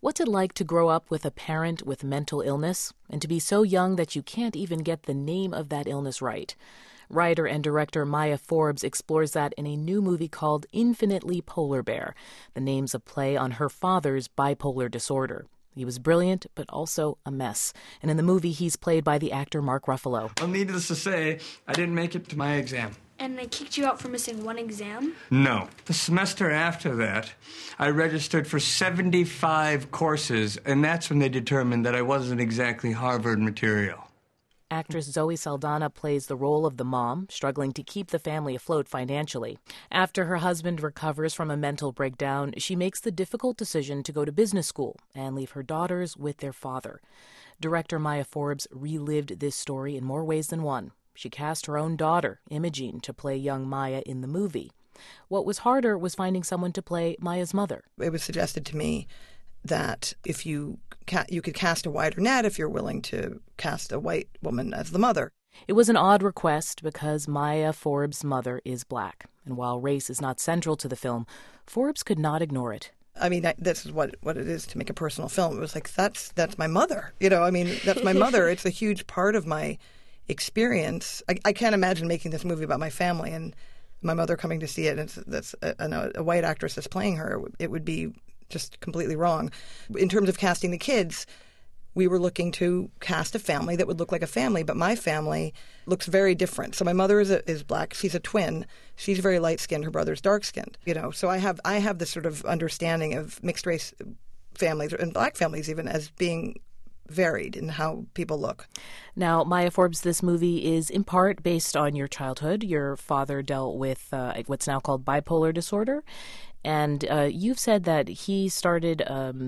What's it like to grow up with a parent with mental illness and to be so young that you can't even get the name of that illness right? Writer and director Maya Forbes explores that in a new movie called Infinitely Polar Bear. The name's a play on her father's bipolar disorder. He was brilliant, but also a mess. And in the movie, he's played by the actor Mark Ruffalo. Well, needless to say, I didn't make it to my exam. And they kicked you out for missing one exam? No. The semester after that, I registered for 75 courses, and that's when they determined that I wasn't exactly Harvard material. Actress Zoe Saldana plays the role of the mom, struggling to keep the family afloat financially. After her husband recovers from a mental breakdown, she makes the difficult decision to go to business school and leave her daughters with their father. Director Maya Forbes relived this story in more ways than one. She cast her own daughter, Imogene, to play young Maya in the movie. What was harder was finding someone to play Maya's mother. It was suggested to me that if you could cast a wider net if you're willing to cast a white woman as the mother. It was an odd request because Maya Forbes' mother is black. And while race is not central to the film, Forbes could not ignore it. I mean, this is what it is to make a personal film. It was like, that's my mother. That's my mother. It's a huge part of my experience. I can't imagine making this movie about my family and my mother coming to see it, and that's a white actress that's playing her. It would be just completely wrong. In terms of casting the kids, we were looking to cast a family that would look like a family, but my family looks very different. So my mother is black. She's a twin. She's very light-skinned. Her brother's dark-skinned. So I have this sort of understanding of mixed-race families, and black families even, as being varied in how people look. Now, Maya Forbes, this movie is in part based on your childhood. Your father dealt with what's now called bipolar disorder, and you've said that he suffered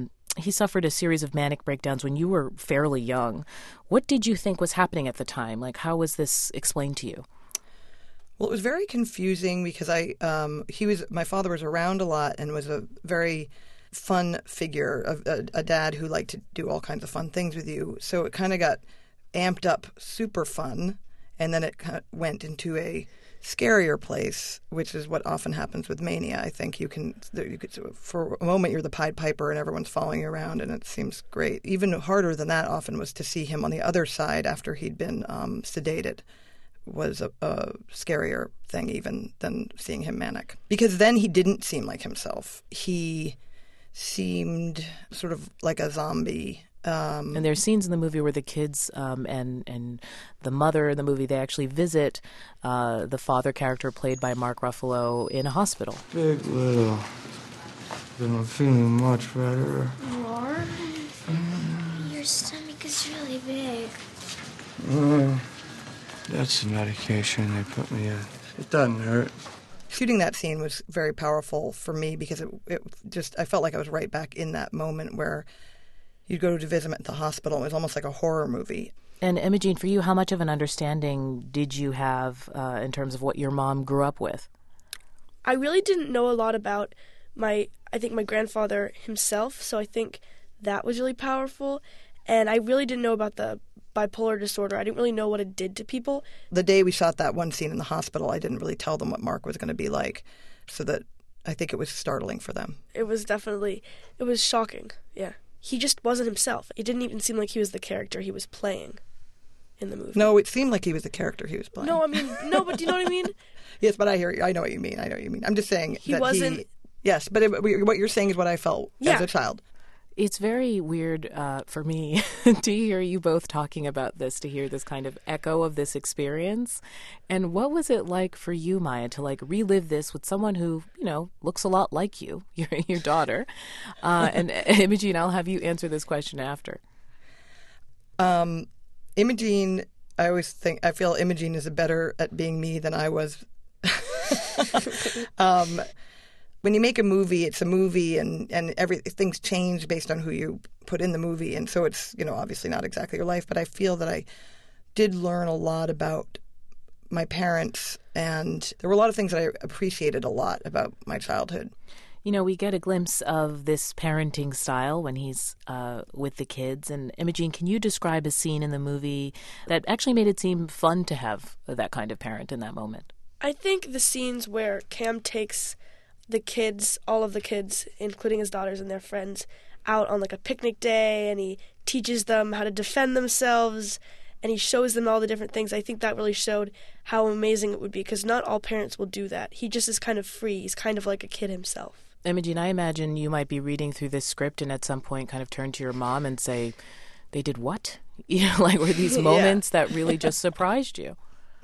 a series of manic breakdowns when you were fairly young. What did you think was happening at the time? Like, how was this explained to you? Well, it was very confusing because my father was around a lot and was a very fun figure, a dad who liked to do all kinds of fun things with you. So it kind of got amped up, super fun, and then it kind of went into a scarier place, which is what often happens with mania. I think you could for a moment you're the Pied Piper and everyone's following you around, and it seems great. Even harder than that often was to see him on the other side after he'd been sedated. Was a scarier thing even than seeing him manic, because then he didn't seem like himself. He seemed sort of like a zombie. And there's scenes in the movie where the kids and the mother in the movie, they actually visit the father character played by Mark Ruffalo in a hospital. Big little. I'm feeling much better. More? Your stomach is really big. That's the medication they put me in. It doesn't hurt. Shooting that scene was very powerful for me because I felt like I was right back in that moment where you'd go to visit him at the hospital. It was almost like a horror movie. And Imogene, for you, how much of an understanding did you have in terms of what your mom grew up with? I really didn't know a lot about my grandfather himself, so I think that was really powerful. And I really didn't know about the bipolar disorder. I didn't really know what it did to people. The day we shot that one scene in the hospital, I didn't really tell them what Mark was going to be like, so that I think it was startling for them. It was shocking, yeah. He just wasn't himself. It didn't even seem like he was the character he was playing in the movie. No, it seemed like he was the character he was playing. No, but do you know what I mean? Yes, but I hear you. I know what you mean. I'm just saying he wasn't. Yes, but what you're saying is what I felt as a child. It's very weird for me to hear you both talking about this, to hear this kind of echo of this experience. And what was it like for you, Maya, to relive this with someone who, looks a lot like you, your daughter? And Imogene, I'll have you answer this question after. Imogene, I feel Imogene is better at being me than I was. When you make a movie, it's a movie, and things change based on who you put in the movie, and so it's obviously not exactly your life. But I feel that I did learn a lot about my parents, and there were a lot of things that I appreciated a lot about my childhood. We get a glimpse of this parenting style when he's with the kids. And Imogene, can you describe a scene in the movie that actually made it seem fun to have that kind of parent in that moment? I think the scenes where Cam takes the kids, all of the kids, including his daughters and their friends, out on like a picnic day, and he teaches them how to defend themselves, and he shows them all the different things. I think that really showed how amazing it would be, because not all parents will do that. He just is kind of free. He's kind of like a kid himself. Imogene, I imagine you might be reading through this script and at some point kind of turn to your mom and say, they did what? Like, were these moments that really just surprised you?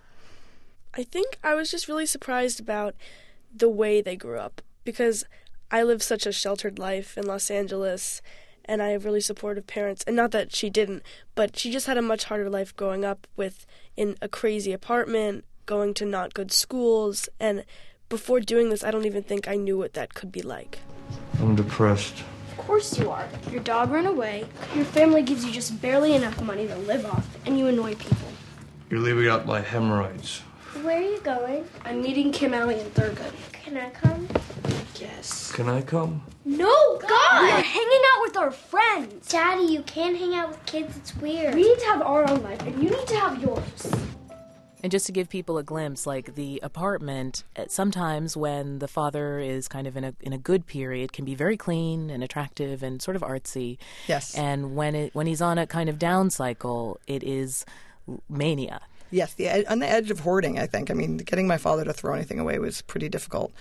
I think I was just really surprised about the way they grew up, because I lived such a sheltered life in Los Angeles, and I have really supportive parents. And not that she didn't, but she just had a much harder life growing up in a crazy apartment, going to not good schools, and before doing this, I don't even think I knew what that could be like. I'm depressed. Of course you are. Your dog ran away, your family gives you just barely enough money to live off, and you annoy people. You're leaving out my hemorrhoids. Where are you going? I'm meeting Kim Allie in Thurgood. Can I come? Yes. Can I come? No, God! We are hanging out with our friends. Daddy, you can't hang out with kids. It's weird. We need to have our own life, and you need to have yours. And just to give people a glimpse, like the apartment, sometimes when the father is kind of in a good period, can be very clean and attractive and sort of artsy. Yes. And when he's on a kind of down cycle, it is mania. Yes, on the edge of hoarding, I think. I mean, getting my father to throw anything away was pretty difficult.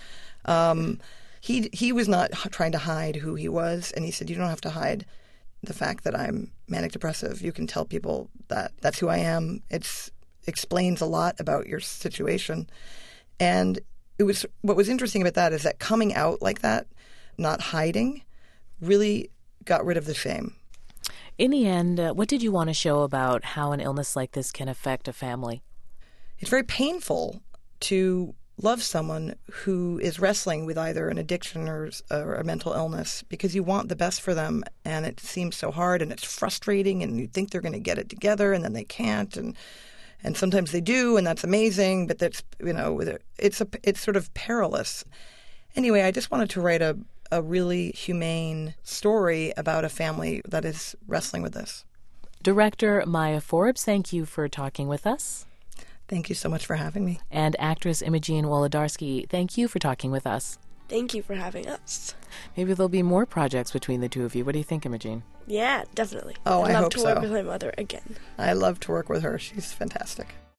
He was not trying to hide who he was, and he said, you don't have to hide the fact that I'm manic depressive. You can tell people that that's who I am. It explains a lot about your situation. And what was interesting about that is that coming out like that, not hiding, really got rid of the shame. In the end, what did you want to show about how an illness like this can affect a family? It's very painful to love someone who is wrestling with either an addiction or a mental illness, because you want the best for them, and it seems so hard, and it's frustrating, and you think they're going to get it together, and then they can't, and sometimes they do, and that's amazing, but that's, it's sort of perilous. Anyway, I just wanted to write a really humane story about a family that is wrestling with this. Director Maya Forbes, thank you for talking with us. Thank you so much for having me. And actress Imogene Wolodarski, thank you for talking with us. Thank you for having us. Maybe there'll be more projects between the two of you. What do you think, Imogene? Yeah, definitely. Oh, I'd love hope to so. work with my mother again. I love to work with her. She's fantastic.